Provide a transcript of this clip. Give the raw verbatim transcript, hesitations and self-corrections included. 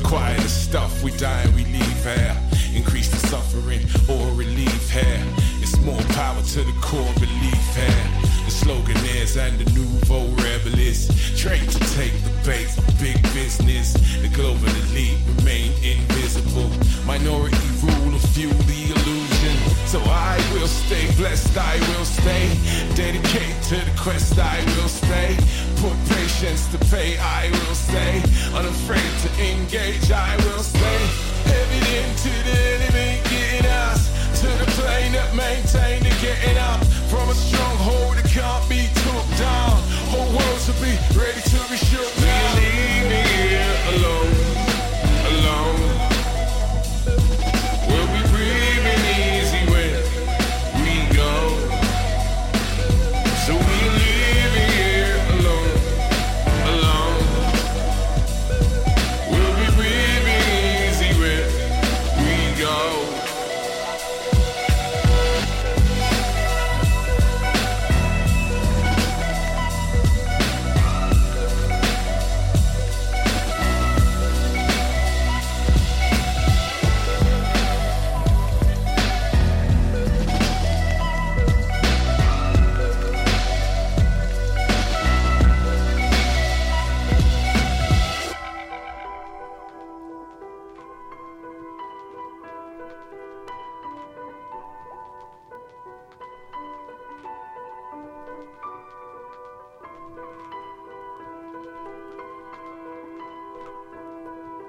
Quiet the stuff, we die and we leave here. Increase the suffering or relieve here. It's more power to the core belief here. The slogan is, and the nouveau rebel is, trained to take the bait for big business. The global elite remain invisible. Minority rule and fuel the illusion. So I will stay blessed, I will stay dedicated to the quest, I will stay. Put patience to pay, I will stay. Unafraid to engage, I will stay.